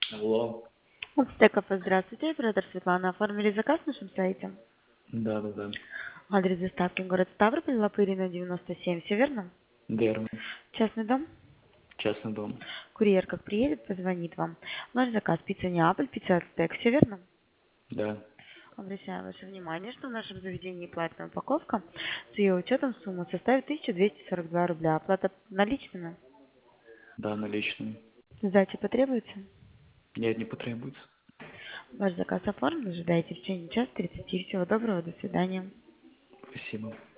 Алло. Стеков, здравствуйте, оператор Светлана. Оформили заказ на нашем сайте. Да. Адрес доставки город Ставрополь, Лапырина, 97, все верно? Верно. Частный дом. Частный дом. Курьер как приедет, позвонит вам. Наш заказ пицца Неаполь, пицца Ацтек, все верно? Да. Обращаю ваше внимание, что в нашем заведении платная упаковка с ее учетом сумма составит 1242 рубля. Оплата наличными. Да, наличный. Сдача потребуется? Нет, не потребуется. Ваш заказ оформлен, ожидайте в течение часа 30. Всего доброго, до свидания. Спасибо.